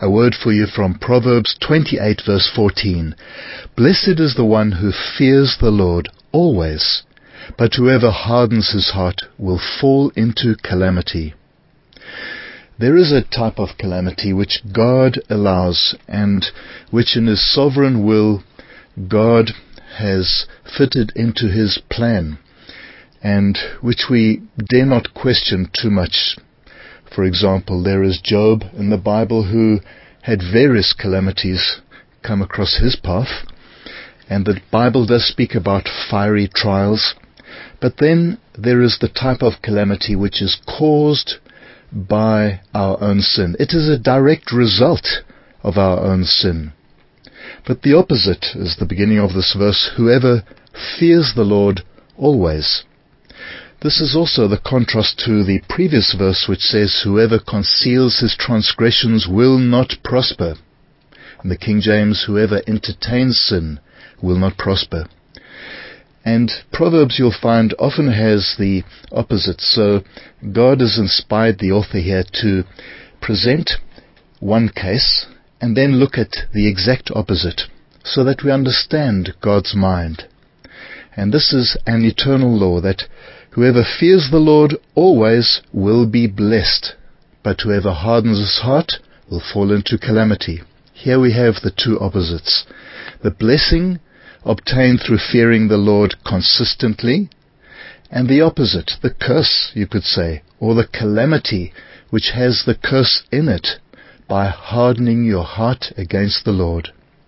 A word for you from Proverbs 28 verse 14. Blessed is the one who fears the Lord always, but whoever hardens his heart will fall into calamity. There is a type of calamity which God allows, and which in His sovereign will God has fitted into His plan, and which we dare not question too much. For example, there is Job in the Bible who had various calamities come across his path, and the Bible does speak about fiery trials. But then there is the type of calamity which is caused by our own sin. It is a direct result of our own sin. But the opposite is the beginning of this verse, whoever fears the Lord always. This is also the contrast to the previous verse which says, whoever conceals his transgressions will not prosper. In the King James, whoever entertains sin will not prosper. And Proverbs, you'll find, often has the opposite. So God has inspired the author here to present one case and then look at the exact opposite, so that we understand God's mind. And this is an eternal law, that whoever fears the Lord always will be blessed, but whoever hardens his heart will fall into calamity. Here we have the two opposites. The blessing obtained through fearing the Lord consistently, and the opposite, the curse, you could say, or the calamity which has the curse in it, by hardening your heart against the Lord.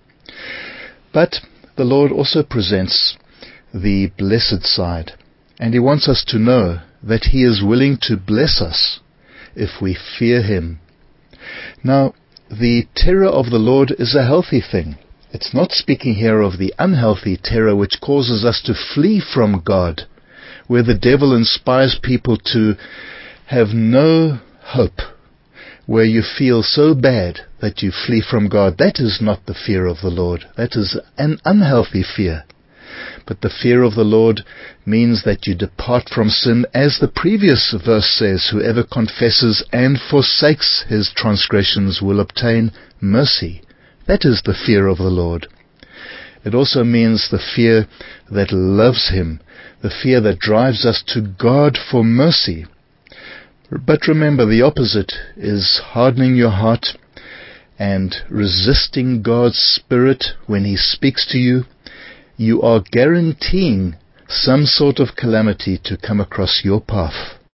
But the Lord also presents the blessed side, and He wants us to know that He is willing to bless us if we fear Him. Now, the terror of the Lord is a healthy thing. It's not speaking here of the unhealthy terror which causes us to flee from God, where the devil inspires people to have no hope, where you feel so bad that you flee from God. That is not the fear of the Lord. That is an unhealthy fear. But the fear of the Lord means that you depart from sin, as the previous verse says, whoever confesses and forsakes his transgressions will obtain mercy. That is the fear of the Lord. It also means the fear that loves Him, the fear that drives us to God for mercy. But remember, the opposite is hardening your heart and resisting God's Spirit when He speaks to you. You are guaranteeing some sort of calamity to come across your path.